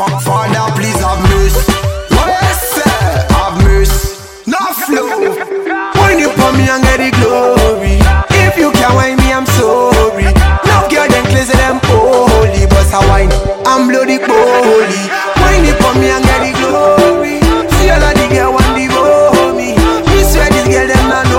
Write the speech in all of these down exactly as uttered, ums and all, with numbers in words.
Father, please have mercy. Yes, sir, have mercy. No flow. When you put me and get the glory. If you can't wine me, I'm sorry. No girl then cleanse them holy, but I wine, I'm bloody holy. When you put me and get the glory. See all of the girl want the go me. Me swear this girl them not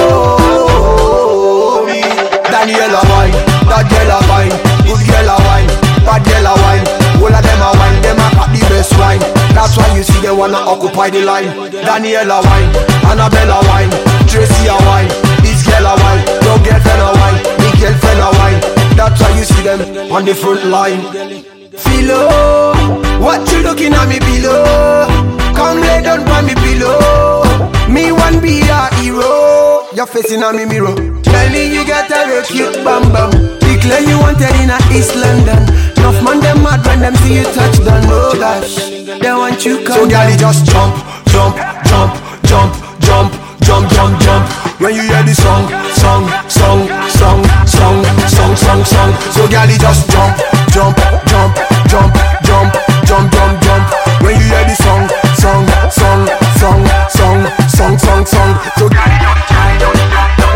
know me. Daniela wine, that girl a wine, good girl a wine, bad girl a wine. All of them a wine, them a got the best wine. That's why you see they wanna occupy the line. Daniela wine, Annabella wine, Tracy a wine, this girl a wine, your girlfriend a wine, me girlfriend a wine. That's why you see them on the front line. Philo, what you looking at me below? Come lay down by me pillow. Me want be a hero. You're facing on me mirror. Telling you got a real cute bam bam. Declare you wanted in a East London. Enough man them mad when them see you touch down. Oh gosh, they want you come. So girlie just jump, jump, jump, jump, jump, jump, jump, jump. When you hear the song, song, song, song, song, song, song, song. So girlie just jump, jump, jump, jump, jump, jump, jump, jump. When you hear the song, song, song, song, song, song, song, song. So girlie just jump, jump, jump, jump.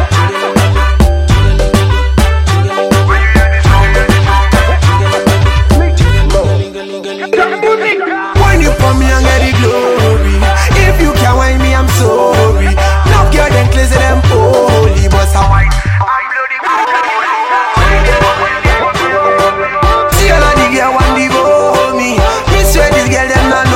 When you put me and get the glory. If you can't wine me, I'm sorry. No girl then cleanse them holy, but I wine, I'm bloody holy. See all of the girl want the go me. Me swear this girl them not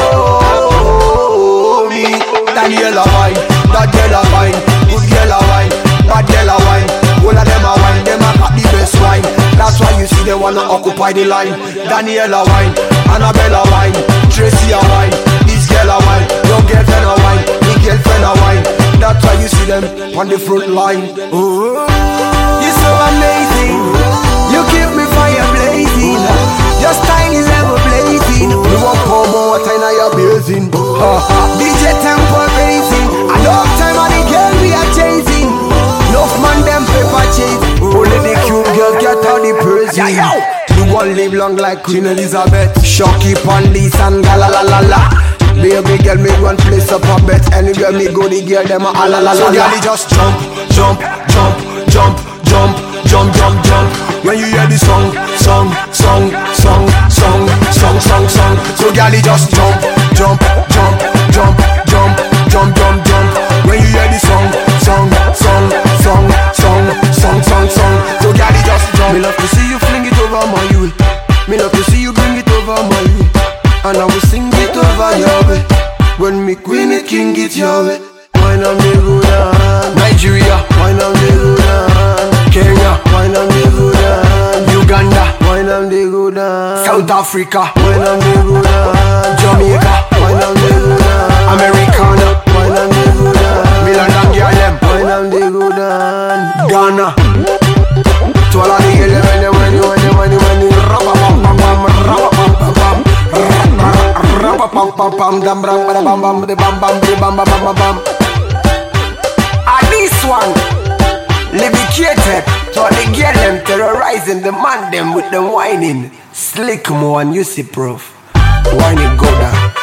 know me. Daniela wine, that girl a wine, good girl a wine, bad girl a wine. All of them a wine, them a got the best wine. That's why you see they wanna occupy the line. Daniela wine, Annabella wine, Tracy a wine, this girl a wine, your girlfriend a wine, me girlfriend a wine. That's why you see them on the front line. Oh, you're so amazing. You keep me fire blazing. Your style is ever blazing. You want pour more water in your basin. D J tempo raising. I love time on the girl we are chasing. Enough man them paper chase. Only the cute girls get all the praise. Yeah, yo. You won't live long like Queen Elizabeth. Shocky Pandis and gala la la la. Baby girl, me one place up a bet. Anywhere me go, the girl them a la la la. So girl, just jump, jump, jump, jump, jump, jump, jump, jump. When you hear the song, song, song, song, song, song, song, song. So girl, just jump, jump, jump, jump, jump, jump, jump, jump. When you hear the song, song, song, song, song, song, song, song. So girl, just jump. Me love to see you fling it over my way. Me love to see you bring it over my way. And I will sing it over your way. When me queen it king it your way. Wine on the good on Nigeria, wine on the good on Kenya, wine on the good on Uganda, wine on the good on South Africa, wine on the good on Jamaica, wine on the good on Americana, wine on the good on Milan and Garlem, wine on the good on Ghana. To all of the girls when they when you when you when you when you rap pam pam pam rap pam pam pam rap pam pam pam dam bam bam bam bam bam bam bam bam bam bam. And this one, levicated to all the girl them terrorizing the man them with them whining. Slick mo and you see proof. Whining go down.